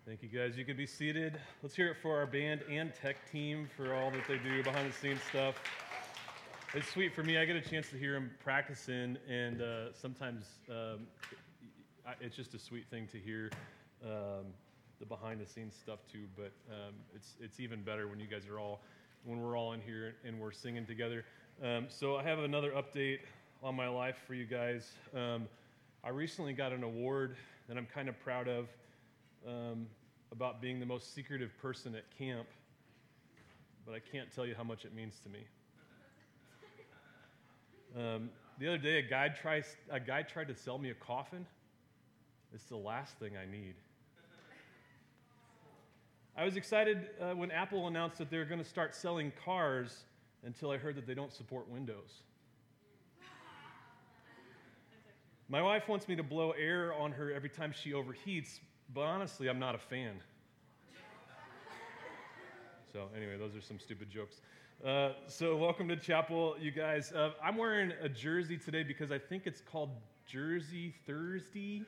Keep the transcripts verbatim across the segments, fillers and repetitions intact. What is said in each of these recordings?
Thank you, guys. You can be seated. Let's hear it for our band and tech team for all that they do behind the scenes stuff. It's sweet for me. I get a chance to hear them practicing, and uh, sometimes um, it, it's just a sweet thing to hear um, the behind the scenes stuff too. But um, it's it's even better when you guys are all when we're all in here and we're singing together. Um, so I have another update on my life for you guys. Um, I recently got an award that I'm kind of proud of. Um, about being the most secretive person at camp, but I can't tell you how much it means to me. Um, the other day, a guy tries a guy tried to sell me a coffin. It's the last thing I need. I was excited uh, when Apple announced that they were going to start selling cars until I heard that they don't support Windows. My wife wants me to blow air on her every time she overheats, but honestly, I'm not a fan. So anyway, those are some stupid jokes. Uh, so welcome to chapel, you guys. Uh, I'm wearing a jersey today because I think it's called Jersey Thursday.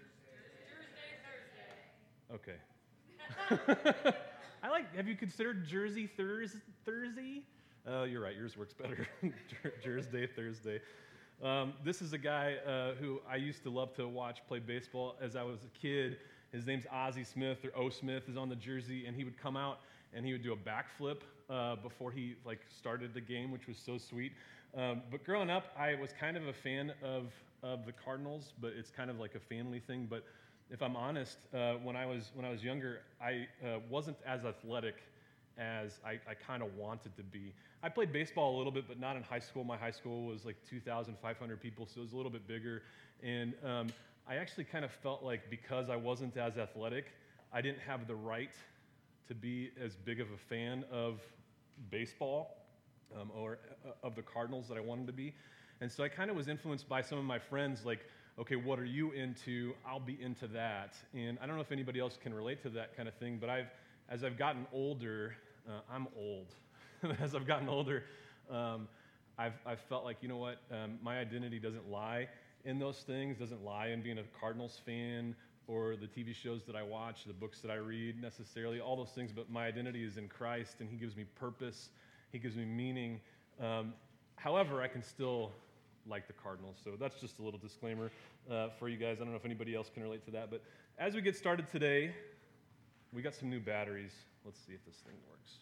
Thursday, Thursday. Okay. I like, have you considered Jersey Thurs Thursday? Uh, you're right, yours works better. Jersey Thursday. Um, this is a guy uh, who I used to love to watch play baseball as I was a kid. His name's Ozzie Smith, or O. Smith is on the jersey, and he would come out and he would do a backflip uh, before he like started the game, which was so sweet. Um, but growing up, I was kind of a fan of of the Cardinals, but it's kind of like a family thing. But if I'm honest, uh, when I was when I was younger, I uh, wasn't as athletic as I, I kind of wanted to be. I played baseball a little bit, but not in high school. My high school was like two thousand five hundred people, so it was a little bit bigger. And um, I actually kind of felt like because I wasn't as athletic, I didn't have the right to be as big of a fan of baseball um, or uh, of the Cardinals that I wanted to be. And so I kind of was influenced by some of my friends, like, okay, what are you into? I'll be into that. And I don't know if anybody else can relate to that kind of thing, but I've, as I've gotten older, uh, I'm old. As I've gotten older, um, I've, I've felt like, you know what, um, my identity doesn't lie in those things, doesn't lie in being a Cardinals fan or the T V shows that I watch, the books that I read necessarily, all those things, but my identity is in Christ, and He gives me purpose, He gives me meaning. Um, however, I can still like the Cardinals, so that's just a little disclaimer uh, for you guys. I don't know if anybody else can relate to that, but as we get started today, we got some new batteries. Let's see if this thing works.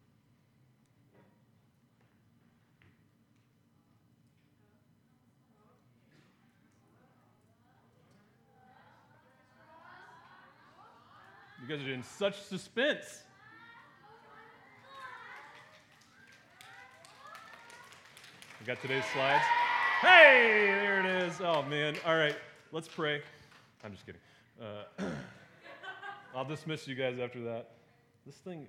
You guys are in such suspense. We got today's slides. Hey, there it is. Oh, man. All right, let's pray. I'm just kidding. Uh, I'll dismiss you guys after that. This thing.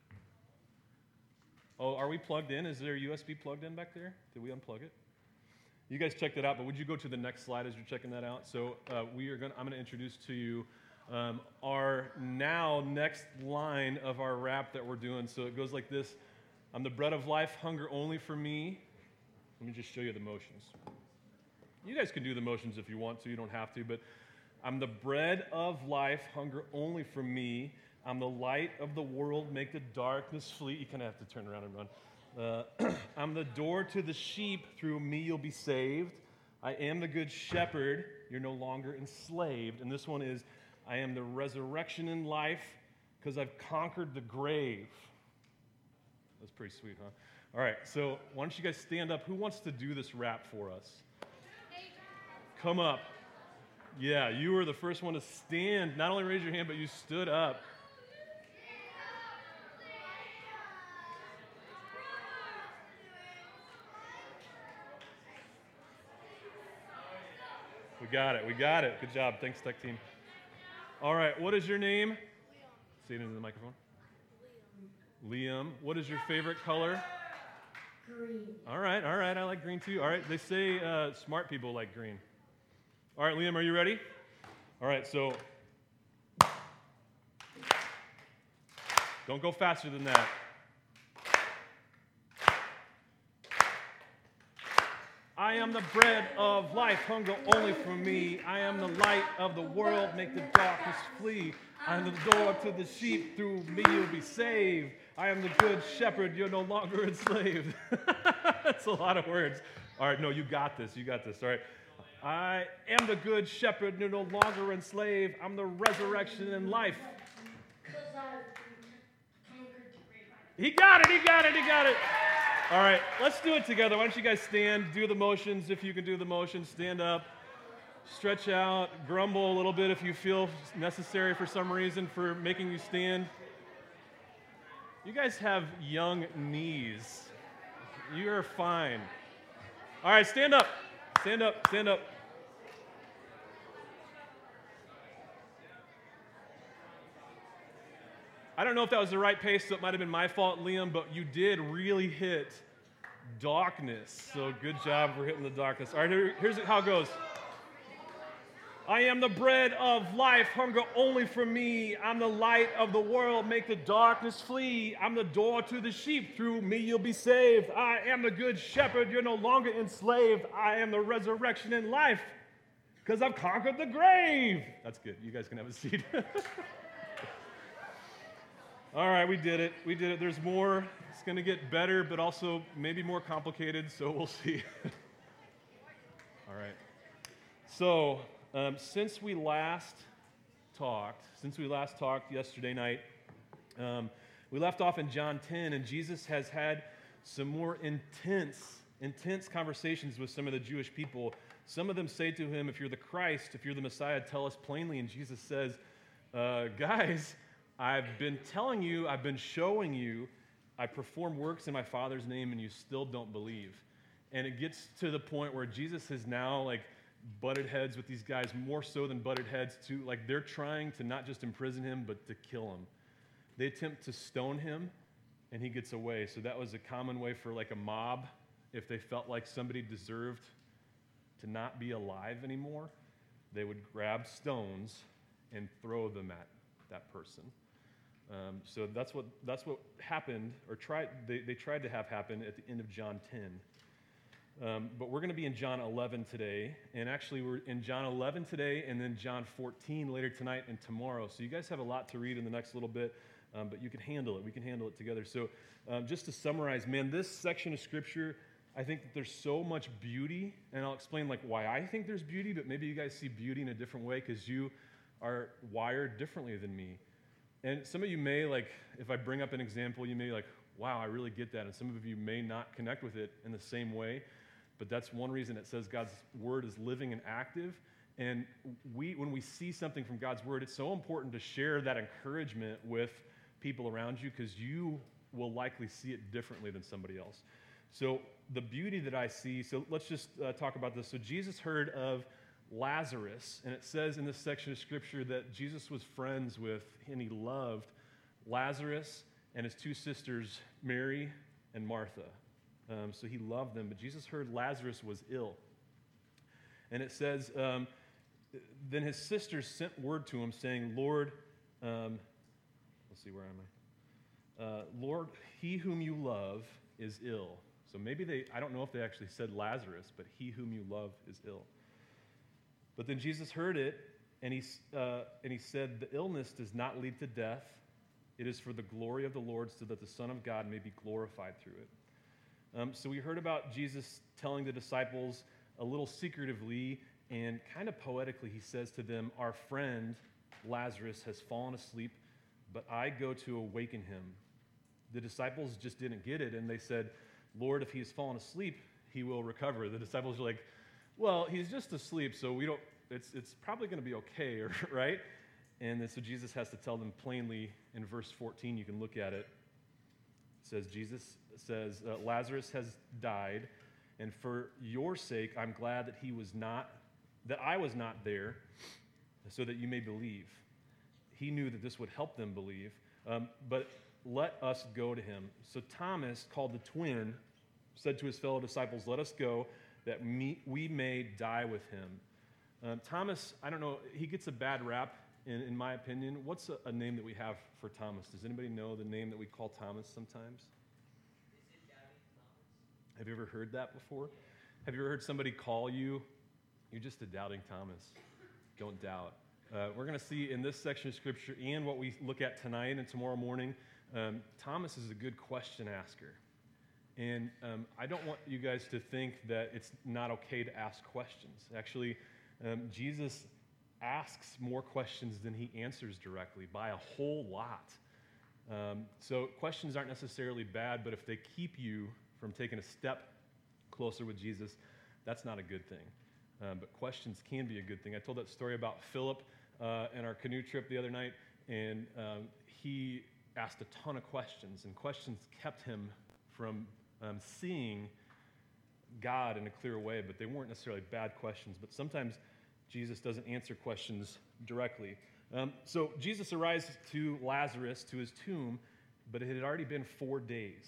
Oh, are we plugged in? Is there a U S B plugged in back there? Did we unplug it? You guys checked it out, but would you go to the next slide as you're checking that out? So uh, we are going. I'm going to introduce to you Um, our now next line of our rap that we're doing. So it goes like this. I'm the bread of life, hunger only for me. Let me just show you the motions. You guys can do the motions if you want to. You don't have to. But I'm the bread of life, hunger only for me. I'm the light of the world, make the darkness flee. You kind of have to turn around and run. Uh, I'm the door to the sheep. Through me you'll be saved. I am the good shepherd. You're no longer enslaved. And this one is, I am the resurrection in life because I've conquered the grave. That's pretty sweet, huh? All right, so why don't you guys stand up? Who wants to do this rap for us? Come up. Yeah, you were the first one to stand. Not only raise your hand, but you stood up. We got it, we got it. Good job. Thanks, tech team. All right, what is your name? Liam. Say it into the microphone. Liam. Liam. What is your favorite color? Green. All right, all right, I like green too. All right, they say uh, smart people like green. All right, Liam, are you ready? All right, so don't go faster than that. I am the bread of life, hunger only for me. I am the light of the world, make the darkness flee. I am the door to the sheep. Through me you'll be saved. I am the good shepherd. You're no longer enslaved. That's a lot of words. All right, no, you got this. You got this. All right. I am the good shepherd. You're no longer enslaved. I'm the resurrection and life. He got it. He got it. He got it. All right, let's do it together. Why don't you guys stand, do the motions if you can do the motions. Stand up, stretch out, grumble a little bit if you feel necessary for some reason for making you stand. You guys have young knees. You are fine. All right, stand up. Stand up. Stand up. I don't know if that was the right pace, so it might have been my fault, Liam, but you did really hit darkness. So good job for hitting the darkness. All right, here, here's how it goes. I am the bread of life, hunger only for me. I'm the light of the world, make the darkness flee. I'm the door to the sheep, through me you'll be saved. I am the good shepherd, you're no longer enslaved. I am the resurrection and life, because I've conquered the grave. That's good. You guys can have a seat. All right, we did it. We did it. There's more. It's going to get better, but also maybe more complicated, so we'll see. All right. So, um, since we last talked, since we last talked yesterday night, um, we left off in John ten, and Jesus has had some more intense, intense conversations with some of the Jewish people. Some of them say to him, if you're the Christ, if you're the Messiah, tell us plainly. And Jesus says, uh, guys, I've been telling you, I've been showing you, I perform works in my Father's name, and you still don't believe. And it gets to the point where Jesus has now, like, butted heads with these guys, more so than butted heads to, like, they're trying to not just imprison him, but to kill him. They attempt to stone him, and he gets away. So that was a common way for, like, a mob, if they felt like somebody deserved to not be alive anymore, they would grab stones and throw them at that person. Um, so that's what that's what happened, or tried they, they tried to have happen at the end of John ten. Um, but we're going to be in John eleven today, and actually we're in John eleven today, and then John fourteen later tonight and tomorrow. So you guys have a lot to read in the next little bit, um, but you can handle it. We can handle it together. So um, just to summarize, man, this section of Scripture, I think that there's so much beauty, and I'll explain like why I think there's beauty, but maybe you guys see beauty in a different way because you are wired differently than me. And some of you may, like, if I bring up an example, you may be like, wow, I really get that. And some of you may not connect with it in the same way. But that's one reason it says God's word is living and active. And we, when we see something from God's word, it's so important to share that encouragement with people around you because you will likely see it differently than somebody else. So the beauty that I see, so let's just uh, talk about this. So Jesus heard of Lazarus, and it says in this section of Scripture that Jesus was friends with and he loved Lazarus and his two sisters, Mary and Martha. Um, so he loved them, but Jesus heard Lazarus was ill. And it says, um, then his sisters sent word to him saying, Lord, um, let's see, where am I? Uh, Lord, he whom you love is ill. So maybe they, I don't know if they actually said Lazarus, but he whom you love is ill. But then Jesus heard it, and he, uh, and he said, the illness does not lead to death. It is for the glory of the Lord, so that the Son of God may be glorified through it. Um, so we heard about Jesus telling the disciples a little secretively and kind of poetically, he says to them, our friend Lazarus has fallen asleep, but I go to awaken him. The disciples just didn't get it, and they said, Lord, if he has fallen asleep, he will recover. The disciples are like, well, he's just asleep, so we don't, it's, it's probably going to be okay, right? And then so Jesus has to tell them plainly in verse fourteen, you can look at it. It says, Jesus says, uh, Lazarus has died, and for your sake, I'm glad that he was not, that I was not there, so that you may believe. He knew that this would help them believe, um, but let us go to him. So Thomas, called the twin, said to his fellow disciples, let us go, that me, we may die with him. Um, Thomas, I don't know, he gets a bad rap, in, in my opinion. What's a, a name that we have for Thomas? Does anybody know the name that we call Thomas sometimes? Have you ever heard that before? Have you ever heard somebody call you, you're just a doubting Thomas? Don't doubt. Uh, we're going to see in this section of Scripture and what we look at tonight and tomorrow morning, um, Thomas is a good question asker. And um, I don't want you guys to think that it's not okay to ask questions. Actually, um, Jesus asks more questions than he answers directly by a whole lot. Um, so questions aren't necessarily bad, but if they keep you from taking a step closer with Jesus, that's not a good thing. Um, but questions can be a good thing. I told that story about Philip uh, and our canoe trip the other night, and um, he asked a ton of questions, and questions kept him from um, seeing God in a clear way, but they weren't necessarily bad questions. But sometimes Jesus doesn't answer questions directly. Um, so Jesus arrives to Lazarus, to his tomb, but it had already been four days.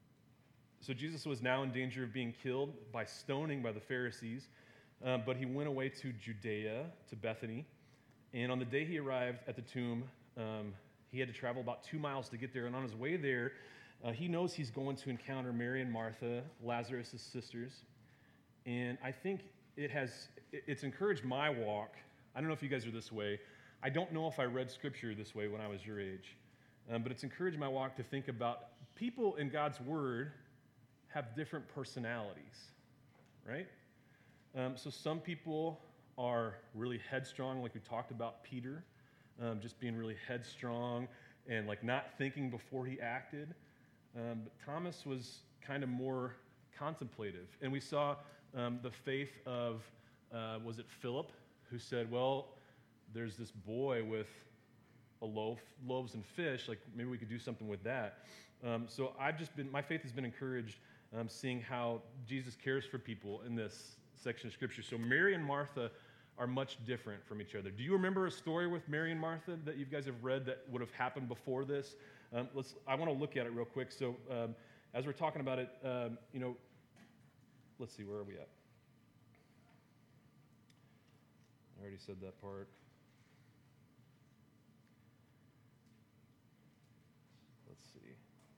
So Jesus was now in danger of being killed by stoning by the Pharisees, um, but he went away to Judea, to Bethany, and on the day he arrived at the tomb, um, he had to travel about two miles to get there, and on his way there, uh, he knows he's going to encounter Mary and Martha, Lazarus' sisters, and I think it has, it's encouraged my walk. I don't know if you guys are this way. I don't know if I read Scripture this way when I was your age, um, but it's encouraged my walk to think about people in God's Word have different personalities, right? Um, so some people are really headstrong, like we talked about Peter, um, just being really headstrong and like not thinking before he acted. Um, but Thomas was kind of more contemplative. And we saw um, the faith of, uh, was it Philip, who said, well, there's this boy with a loaf, loaves and fish, like maybe we could do something with that. Um, so I've just been, my faith has been encouraged um, seeing how Jesus cares for people in this section of Scripture. So Mary and Martha are much different from each other. Do you remember a story with Mary and Martha that you guys have read that would have happened before this? Um, let's. I want to look at it real quick. So um, as we're talking about it, um, you know, let's see, where are we at? I already said that part. Let's see.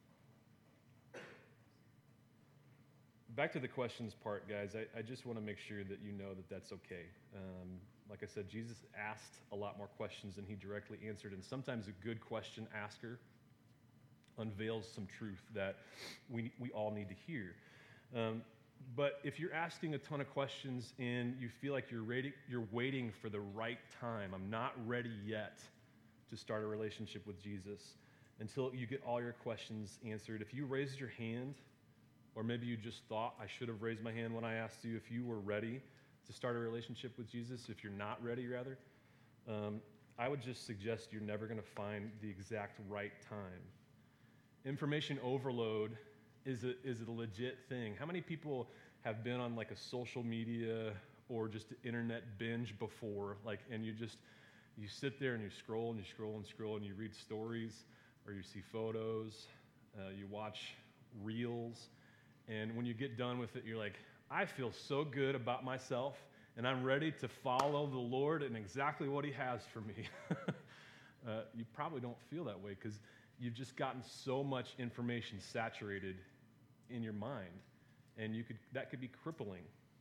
Back to the questions part, guys. I, I just want to make sure that you know that that's okay. Um, like I said, Jesus asked a lot more questions than he directly answered, and sometimes a good question asker unveils some truth that we, we all need to hear. Um, but if you're asking a ton of questions and you feel like you're, ready, you're waiting for the right time, I'm not ready yet to start a relationship with Jesus until you get all your questions answered. If you raised your hand, or maybe you just thought I should have raised my hand when I asked you if you were ready to start a relationship with Jesus, if you're not ready, rather, um, I would just suggest you're never going to find the exact right time. Information overload is a, is a legit thing. How many people have been on like a social media or just an internet binge before, like, and you just, you sit there and you scroll and you scroll and scroll and you read stories or you see photos, uh, you watch reels, and when you get done with it, you're like, I feel so good about myself, and I'm ready to follow the Lord and exactly what he has for me. uh, you probably don't feel that way because you've just gotten so much information saturated in your mind, and you could that could be crippling.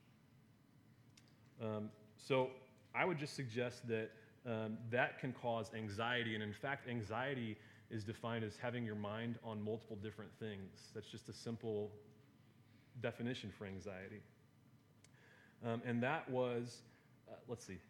Um, so I would just suggest that um, that can cause anxiety, and in fact, anxiety is defined as having your mind on multiple different things. That's just a simple definition for anxiety. Um, and that was, uh, let's see,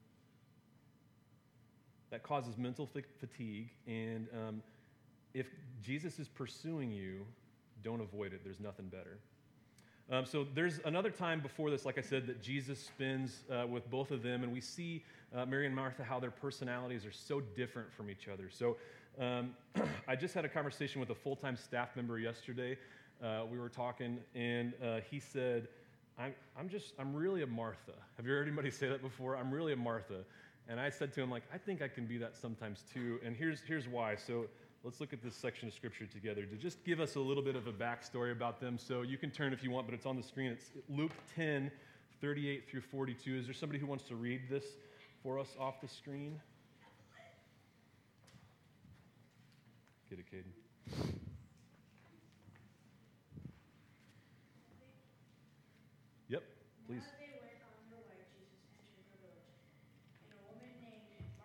that causes mental f- fatigue. And um, if Jesus is pursuing you, don't avoid it. There's nothing better. Um, so there's another time before this, like I said, that Jesus spends uh, with both of them. And we see uh, Mary and Martha, how their personalities are so different from each other. So um, I just had a conversation with a full-time staff member yesterday. Uh, we were talking, and uh, he said, I'm, I'm just, I'm really a Martha. Have you heard anybody say that before? I'm really a Martha. And I said to him, like, I think I can be that sometimes too, and here's, here's why. So let's look at this section of Scripture together to just give us a little bit of a backstory about them. So you can turn if you want, but it's on the screen. It's Luke ten, thirty-eight through forty-two. Is there somebody who wants to read this for us off the screen? Get it, Caden. Yep, please. Now as they went on their way, Jesus entered the village, and a woman named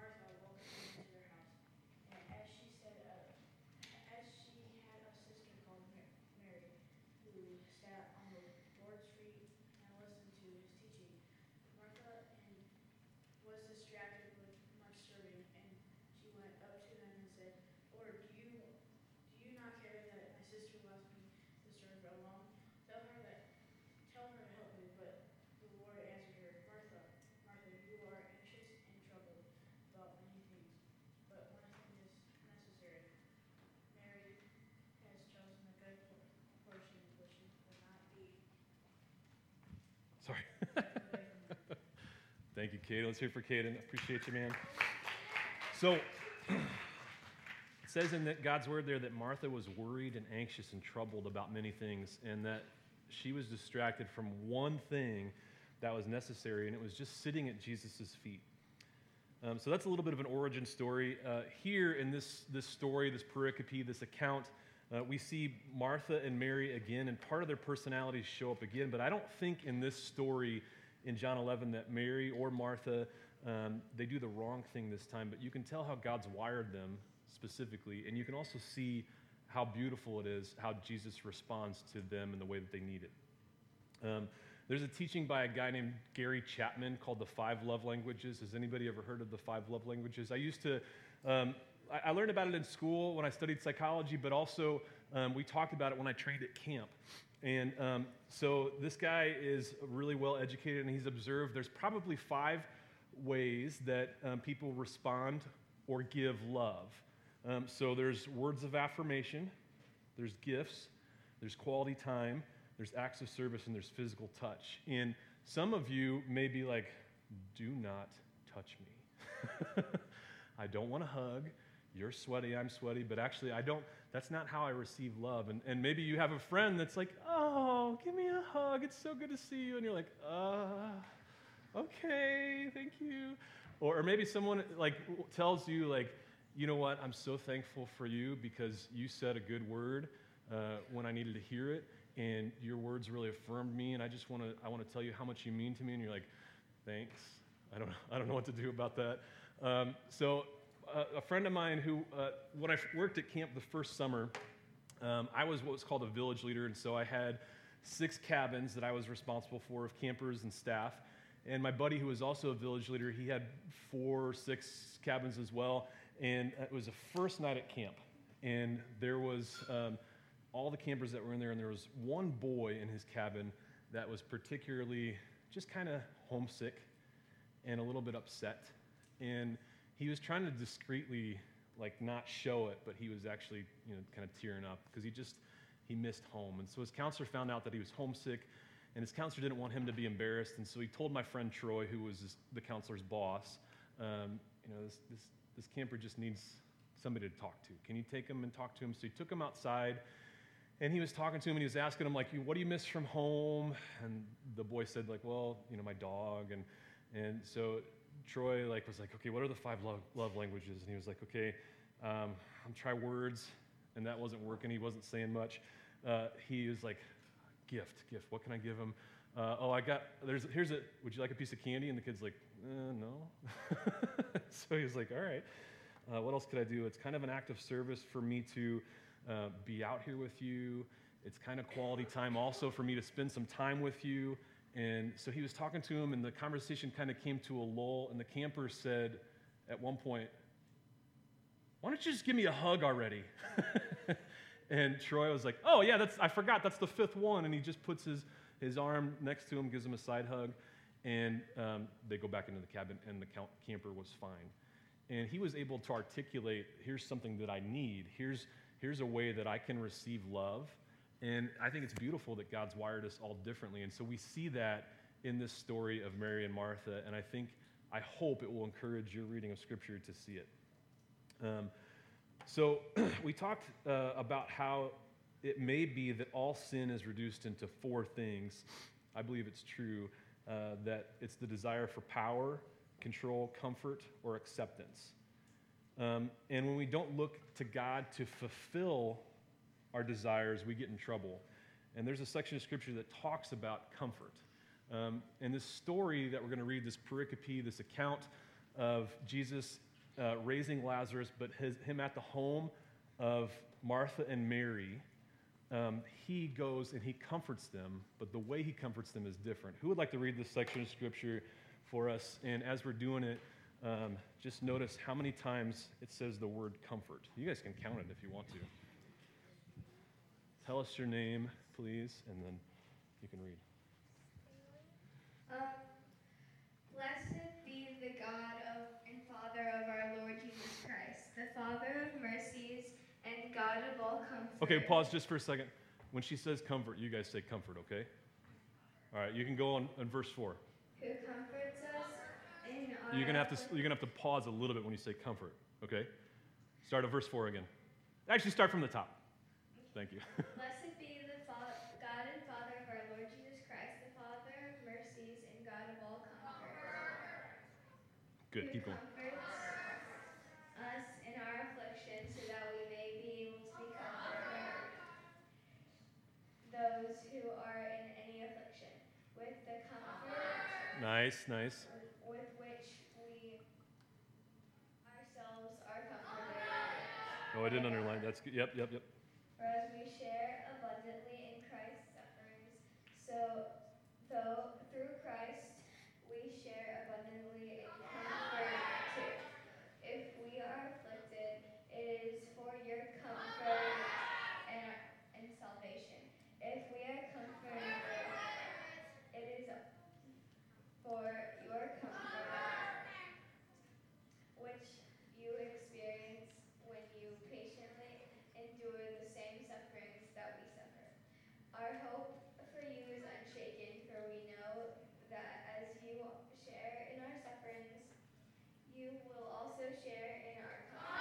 Sorry. Thank you, Caden. Let's hear it for Caden. Appreciate you, man. So, it says in that God's word there that Martha was worried and anxious and troubled about many things, and that she was distracted from one thing that was necessary, and it was just sitting at Jesus' feet. Um, so that's a little bit of an origin story. Uh, here in this, this story, this pericope, this account, uh, we see Martha and Mary again, and part of their personalities show up again, but I don't think in this story in John eleven that Mary or Martha, um, they do the wrong thing this time, but you can tell how God's wired them specifically, and you can also see how beautiful it is, how Jesus responds to them in the way that they need it. Um, there's a teaching by a guy named Gary Chapman called The Five Love Languages. Has anybody ever heard of The Five Love Languages? I used to, um, I, I learned about it in school when I studied psychology, but also um, we talked about it when I trained at camp. And um, so this guy is really well educated, and he's observed there's probably five ways that um, people respond or give love. Um, so there's words of affirmation, there's gifts, there's quality time, there's acts of service, and there's physical touch. And some of you may be like, do not touch me. I don't want a hug. You're sweaty, I'm sweaty, but actually I don't, that's not how I receive love. And, and maybe you have a friend that's like, oh, give me a hug. It's so good to see you. And you're like, uh, okay, thank you. Or, or maybe someone like tells you like, you know what, I'm so thankful for you because you said a good word uh, when I needed to hear it, and your words really affirmed me, and I just want to I want to tell you how much you mean to me, and you're like, thanks. I don't I don't know what to do about that. Um, so uh, a friend of mine who, uh, when I worked at camp the first summer, um, I was what was called a village leader, and so I had six cabins that I was responsible for of campers and staff, and my buddy who was also a village leader, he had four or six cabins as well. And it was the first night at camp, and there was um, all the campers that were in there, and there was one boy in his cabin that was particularly just kind of homesick and a little bit upset. And he was trying to discreetly, like, not show it, but he was actually, you know, kind of tearing up because he just, he missed home. And so his counselor found out that he was homesick, and his counselor didn't want him to be embarrassed, and so he told my friend Troy, who was his, the counselor's boss, um, you know, this, this This camper just needs somebody to talk to. Can you take him and talk to him? So he took him outside, and he was talking to him, and he was asking him, like, what do you miss from home? And the boy said, like, well, you know, my dog. And and so Troy, like, was like, okay, what are the five love, love languages? And he was like, okay, um, I'm try words. And that wasn't working. He wasn't saying much. Uh, he was like, gift, gift. What can I give him? Uh, oh, I got, there's, here's a, would you like a piece of candy? And the kid's like, uh, no. So he was like, all right, uh, what else could I do? It's kind of an act of service for me to uh, be out here with you. It's kind of quality time also for me to spend some time with you. And so he was talking to him, and the conversation kind of came to a lull, and the camper said at one point, why don't you just give me a hug already? And Troy was like, oh, yeah, that's I forgot, that's the fifth one. And he just puts his His arm next to him, gives him a side hug, and um, they go back into the cabin, and the camper was fine. And he was able to articulate, here's something that I need. Here's, here's a way that I can receive love. And I think it's beautiful that God's wired us all differently. And so we see that in this story of Mary and Martha, and I think, I hope it will encourage your reading of Scripture to see it. Um, so we talked uh, about how it may be that all sin is reduced into four things. I believe it's true, uh, that it's the desire for power, control, comfort, or acceptance. Um, and when we don't look to God to fulfill our desires, we get in trouble. And there's a section of Scripture that talks about comfort. Um, and this story that we're going to read, this pericope, this account of Jesus uh, raising Lazarus, but his, him at the home of Martha and Mary, Um, he goes and he comforts them, but the way he comforts them is different. Who would like to read this section of Scripture for us? And as we're doing it, um, just notice how many times it says the word comfort. You guys can count it if you want to. Tell us your name, please, and then you can read. Um, blessed be the God of and Father of our Lord Jesus Christ, the Father of mercies and God of all comfort. Okay, pause just for a second. When she says comfort, you guys say comfort, okay? All right, you can go on, on verse four. Who comforts us in our You're gonna have to you're gonna have to pause a little bit when you say comfort. Okay, start at verse four again. Actually, start from the top. Thank you. Blessed be the Fa- God and Father of our Lord Jesus Christ, the Father of mercies and God of all comfort. Good. Who Keep going. comforts us in our affliction, so that we may be able to be comforted those who are in any affliction, with the comfort Nice, nice. with which we ourselves are comforted. Oh, I didn't underline. That's good. Yep, yep, yep. For as we share abundantly in Christ's sufferings, so though through Christ we share abundantly in comfort too. If we are afflicted, it is for your comfort and, and salvation. If we are comforted, it is for your comfort, which you experience when you patiently endure the same sufferings that we suffer. Our hope for you is unshaken, for we know that as you share in our sufferings, you will also share in our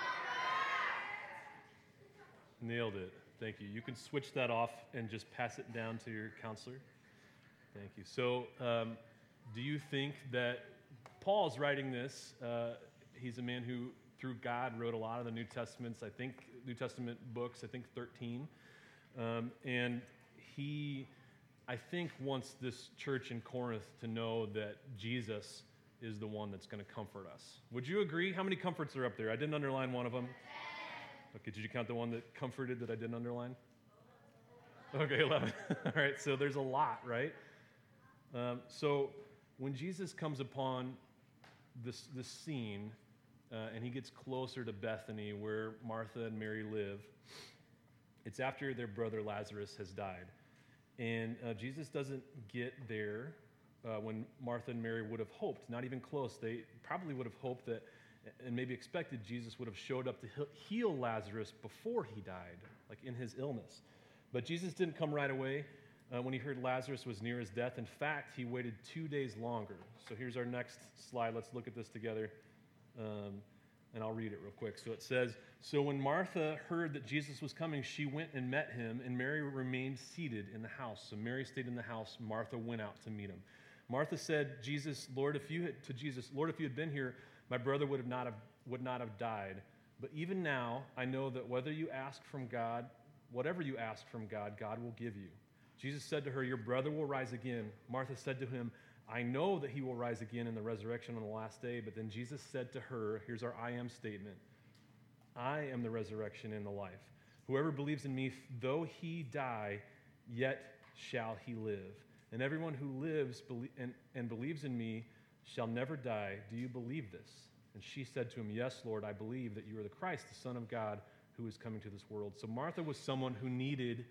comfort. Nailed it. Thank you. You can switch that off and just pass it down to your counselor. Thank you. So, um, do you think that Paul's writing this? Uh, he's a man who, through God, wrote a lot of the New Testaments. I think New Testament books. I think thirteen, um, and he, I think, wants this church in Corinth to know that Jesus is the one that's going to comfort us. Would you agree? How many comforts are up there? I didn't underline one of them. Okay, did you count the one that comforted that I didn't underline? Okay, eleven. All right, so there's a lot, right? Um, so when Jesus comes upon this, this scene, uh, and he gets closer to Bethany, where Martha and Mary live, it's after their brother Lazarus has died. And uh, Jesus doesn't get there uh, when Martha and Mary would have hoped, not even close. They probably would have hoped that, and maybe expected, Jesus would have showed up to heal Lazarus before he died, like in his illness. But Jesus didn't come right away uh, when he heard Lazarus was near his death. In fact, he waited two days longer. So here's our next slide. Let's look at this together, um, and I'll read it real quick. So it says, so when Martha heard that Jesus was coming, she went and met him, and Mary remained seated in the house. So Mary stayed in the house. Martha went out to meet him. Martha said, Jesus, Lord, if you had, to Jesus, Lord, if you had been here, my brother would have not have, would not have died. But even now, I know that whether you ask from God, whatever you ask from God, God will give you. Jesus said to her, your brother will rise again. Martha said to him, I know that he will rise again in the resurrection on the last day. But then Jesus said to her, here's our I am statement. I am the resurrection and the life. Whoever believes in me, though he die, yet shall he live. And everyone who lives belie- and, and believes in me shall never die. Do you believe this? And she said to him, yes, Lord, I believe that you are the Christ, the Son of God, who is coming to this world. So Martha was someone who needed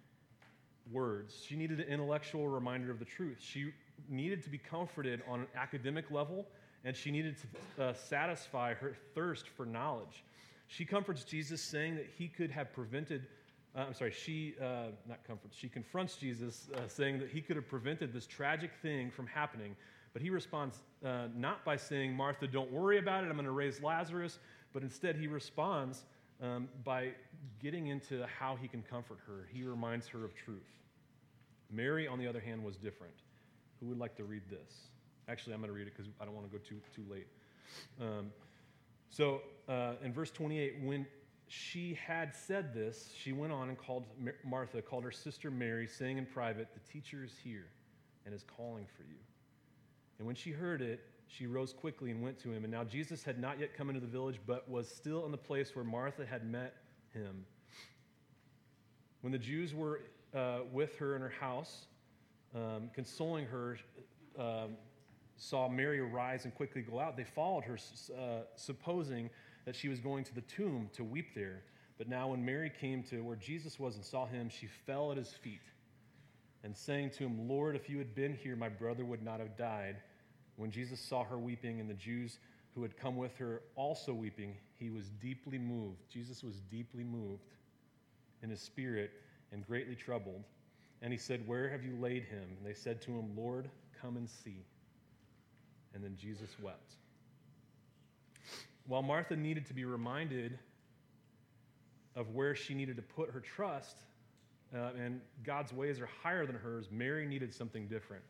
words. She needed an intellectual reminder of the truth. She needed to be comforted on an academic level, and she needed to uh, satisfy her thirst for knowledge. She comforts Jesus, saying that he could have prevented, uh, I'm sorry, she, uh, not comforts, she confronts Jesus, uh, saying that he could have prevented this tragic thing from happening. But he responds uh, not by saying, Martha, don't worry about it, I'm going to raise Lazarus, but instead he responds um, by getting into how he can comfort her. He reminds her of truth. Mary, on the other hand, was different. Who would like to read this? Actually, I'm going to read it because I don't want to go too, too late. Um, so uh, in verse twenty-eight, when she had said this, she went on and called Martha, called her sister Mary, saying in private, the teacher is here and is calling for you. And when she heard it, she rose quickly and went to him. And now Jesus had not yet come into the village, but was still in the place where Martha had met him. When the Jews were uh, with her in her house, um, consoling her, um, saw Mary rise and quickly go out, they followed her, uh, supposing that she was going to the tomb to weep there. But now when Mary came to where Jesus was and saw him, she fell at his feet, and saying to him, Lord, if you had been here, my brother would not have died. When Jesus saw her weeping, and the Jews who had come with her also weeping, he was deeply moved. Jesus was deeply moved in his spirit and greatly troubled. And he said, "Where have you laid him?" And they said to him, "Lord, come and see." And then Jesus wept. While Martha needed to be reminded of where she needed to put her trust, uh, and God's ways are higher than hers, Mary needed something different.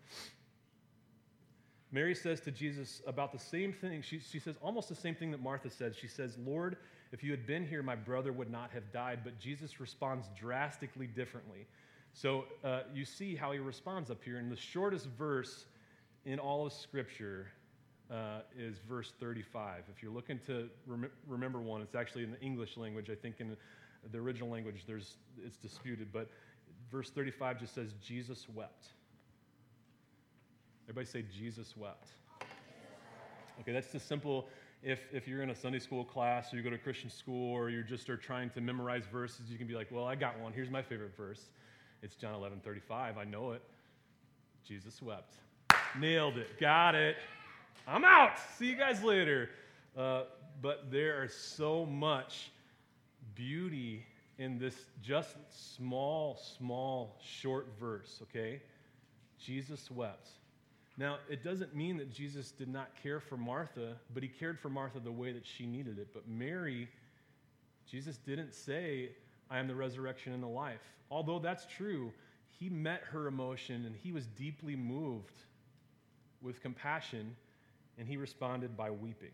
Mary says to Jesus about the same thing. She, she says almost the same thing that Martha said. She says, "Lord, if you had been here, my brother would not have died." But Jesus responds drastically differently. So uh, you see how he responds up here. And the shortest verse in all of Scripture uh, is verse thirty-five. If you're looking to rem- remember one, it's actually in the English language. I think in the original language, there's it's disputed. But verse thirty-five just says, "Jesus wept." Everybody say, "Jesus wept." Okay, that's the simple. If if you're in a Sunday school class or you go to Christian school or you just are trying to memorize verses, you can be like, "Well, I got one. Here's my favorite verse. It's John eleven thirty-five. I know it. Jesus wept." Nailed it. Got it. I'm out. See you guys later. Uh, but there is so much beauty in this just small, small, short verse, okay? Jesus wept. Now, it doesn't mean that Jesus did not care for Martha, but he cared for Martha the way that she needed it. But Mary, Jesus didn't say, "I am the resurrection and the life." Although that's true, he met her emotion and he was deeply moved with compassion, and he responded by weeping.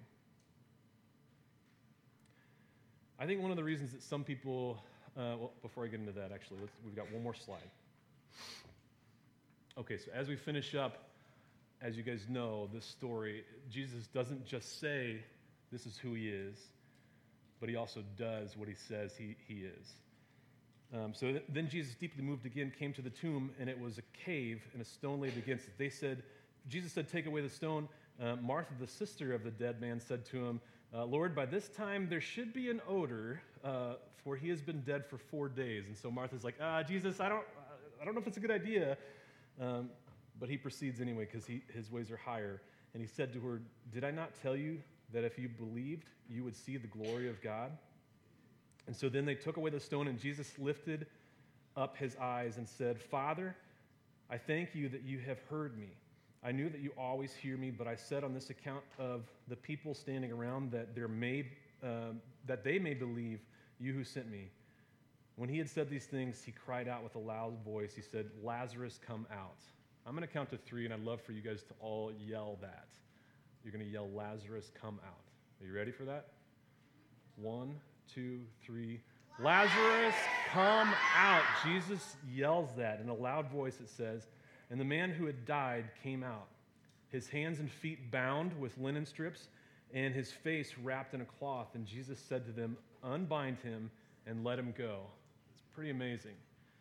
I think one of the reasons that some people, uh, well, before I get into that, actually, let's, we've got one more slide. Okay, so as we finish up, as you guys know, this story, Jesus doesn't just say this is who he is, but he also does what he says he, he is. Um, so th- then Jesus, deeply moved again, came to the tomb, and it was a cave, and a stone laid against it. They said, Jesus said, "Take away the stone." Uh, Martha, the sister of the dead man, said to him, uh, "Lord, by this time there should be an odor, uh, for he has been dead for four days." And so Martha's like, "Ah, Jesus, I don't, I don't know if it's a good idea." Um, But he proceeds anyway because his ways are higher. And he said to her, "Did I not tell you that if you believed, you would see the glory of God?" And so then they took away the stone, and Jesus lifted up his eyes and said, "Father, I thank you that you have heard me. I knew that you always hear me, but I said on this account of the people standing around that there may, um, that they may believe you who sent me." When he had said these things, he cried out with a loud voice. He said, "Lazarus, come out." I'm going to count to three, and I'd love for you guys to all yell that. You're going to yell, "Lazarus, come out." Are you ready for that? One, two, three. "Lazarus, come out." Jesus yells that in a loud voice, it says. And the man who had died came out, his hands and feet bound with linen strips, and his face wrapped in a cloth. And Jesus said to them, "Unbind him and let him go." It's pretty amazing.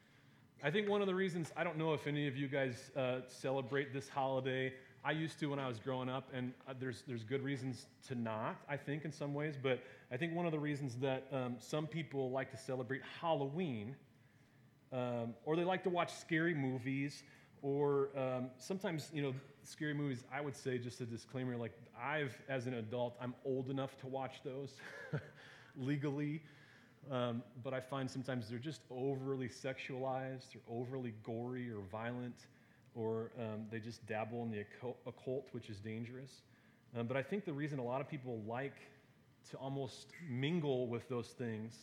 I think one of the reasons, I don't know if any of you guys uh, celebrate this holiday. I used to when I was growing up, and uh, there's there's good reasons to not, I think, in some ways. But I think one of the reasons that um, some people like to celebrate Halloween, um, or they like to watch scary movies, or um, sometimes, you know, scary movies, I would say, just a disclaimer, like I've, as an adult, I'm old enough to watch those legally. Um, but I find sometimes they're just overly sexualized or overly gory or violent, or um, they just dabble in the occult, which is dangerous. Um, but I think the reason a lot of people like to almost mingle with those things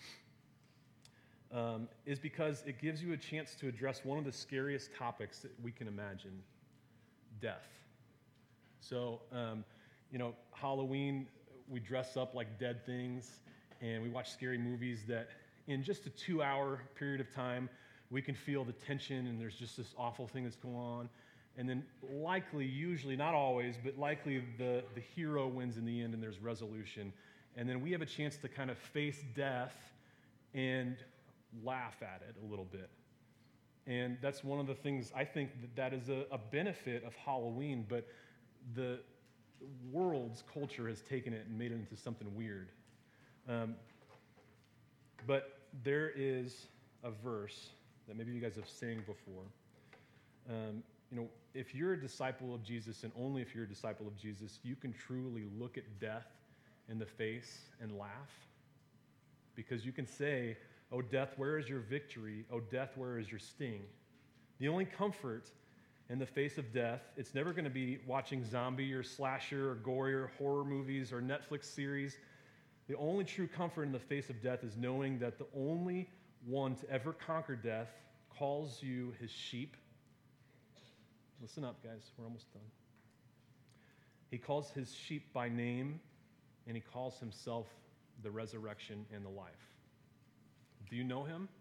um, is because it gives you a chance to address one of the scariest topics that we can imagine: death. So, um, you know, Halloween, we dress up like dead things, and we watch scary movies that in just a two-hour period of time, we can feel the tension, and there's just this awful thing that's going on. And then likely, usually, not always, but likely the, the hero wins in the end, and there's resolution. And then we have a chance to kind of face death and laugh at it a little bit. And that's one of the things, I think that that is a, a benefit of Halloween, but the world's culture has taken it and made it into something weird. Um, but there is a verse that maybe you guys have sang before. Um, you know, if you're a disciple of Jesus, and only if you're a disciple of Jesus, you can truly look at death in the face and laugh. Because you can say, "Oh, death, where is your victory? Oh, death, where is your sting?" The only comfort in the face of death, it's never going to be watching zombie or slasher or gory or horror movies or Netflix series. The only true comfort in the face of death is knowing that the only one to ever conquer death calls you his sheep. Listen up, guys. We're almost done. He calls his sheep by name, and he calls himself the resurrection and the life. Do you know him?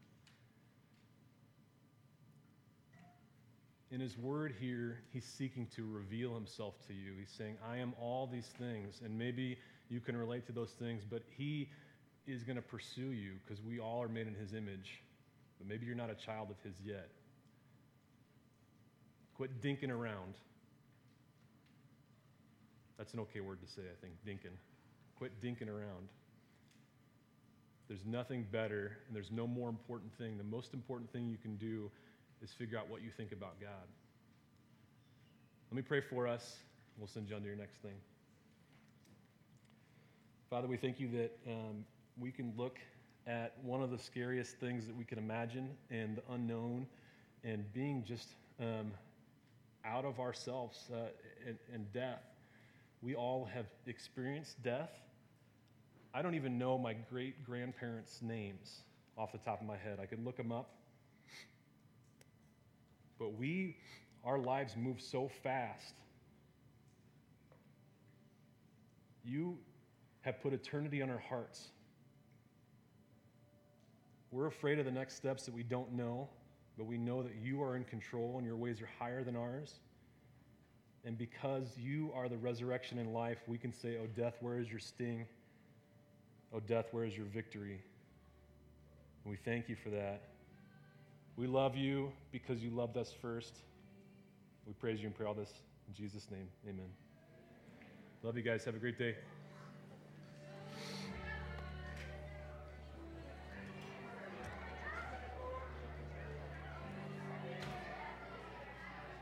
In his word here, he's seeking to reveal himself to you. He's saying, I am all these things, and maybe you can relate to those things, but he is going to pursue you because we all are made in his image, but maybe you're not a child of his yet. Quit dinking around. That's an okay word to say, I think, dinking. Quit dinking around. There's nothing better, and there's no more important thing. The most important thing you can do is figure out what you think about God. Let me pray for us. We'll send you on to your next thing. Father, we thank you that um, we can look at one of the scariest things that we can imagine and the unknown and being just um, out of ourselves uh, and, and death. We all have experienced death. I don't even know my great-grandparents' names off the top of my head. I could look them up. But we, our lives move so fast. You have put eternity on our hearts. We're afraid of the next steps that we don't know, but we know that you are in control and your ways are higher than ours. And because you are the resurrection and life, we can say, oh, death, where is your sting? Oh, death, where is your victory? And we thank you for that. We love you because you loved us first. We praise you and pray all this in Jesus' name. Amen. Love you guys. Have a great day.